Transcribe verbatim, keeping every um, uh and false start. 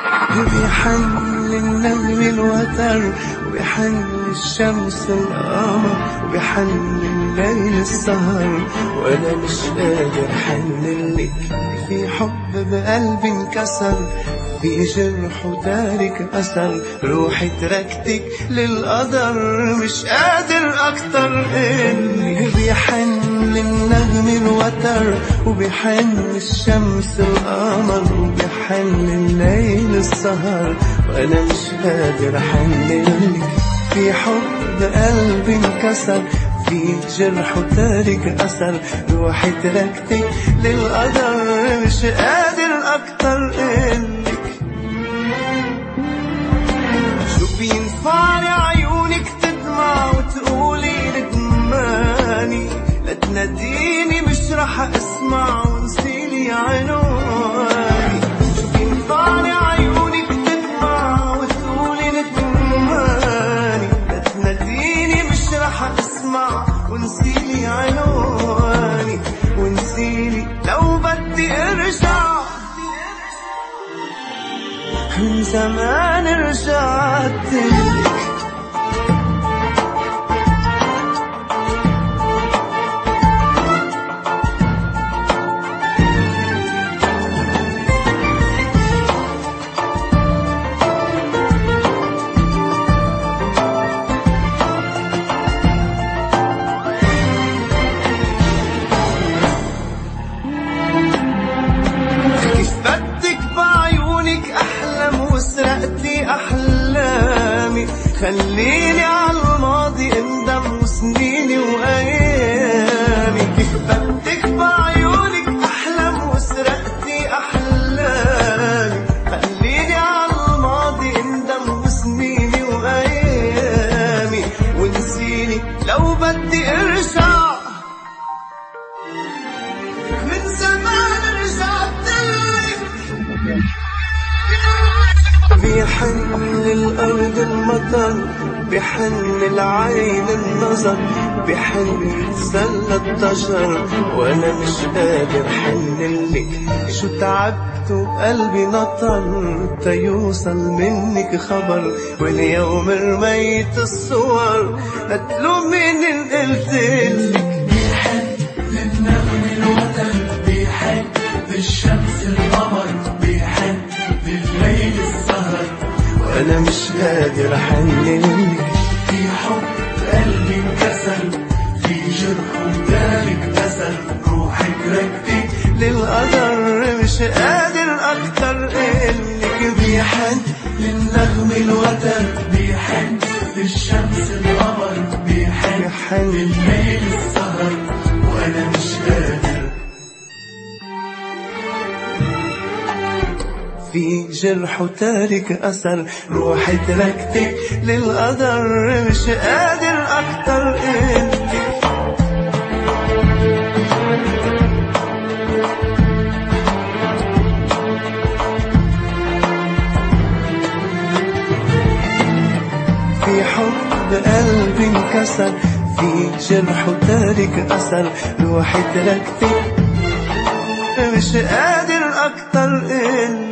بيحن النجم الوتر، وبيحن الشمس القمر، وبيحن الليل السهر، وانا مش قادر حنلك. في حب بقلبي انكسر، في جرح وتارك أثر، روحي تركتك للقدر، مش قادر أكتر. اللي بيحن النجم الوتر، وبيحن الشمس القمر، وبيحن الليل السهر، وأنا مش قادر أحنلك. في حب قلبي انكسر، في جرح وتارك أثر، روحي تركتك للقدر، مش قادر أكتر. إلك شو بينفعني عيونك تدمع وتقولي ندماني، لا تناديني مش رح أسمع ونسيلي عنواني. شو بينفعني عيونك تدمع وتقولي ندماني، لا تناديني مش رح أسمع ونسيلي عنواني، ونسيلي لو بدي ارجع من زمان رجعت لك. وسرقتي أحلامي، خليني عالماضي اندم وسنيني وأيامي. كيف بدك بعيونك أحلم وسرقتي أحلامي، خليني عالماضي اندم وسنيني وأيامي، ونسيني لو بدي ارجع من زمان رجعت لك. بيحن للأرض المطر، بيحن العين النظر، بيحن يتسلى الضجر، وانا مش قادر حنلك. شو تعبت وقلبي نطر تيوصل منك خبر، واليوم رميت الصور لتلوميني إن قلتلك. بيحن للنغم الوتر، بيحن للشمس القمر، بيحن بالليل السهر، وانا مش قادر احنلك. في حب قلبي انكسر، في جرح وتارك اثر، روحك ركتك للقدر، مش قادر اكتر. إلك بيحن للنغم الوتر، بيحن للشمس القمر، بيحن بالليل السهر، وانا مش قادر. في جرح وتارك أثر، روحي تركتك للقدر، مش قادر أكتر. إلك في حب قلبي انكسر، في جرح وتارك أثر، روحي تركتك مش قادر أكتر. إلك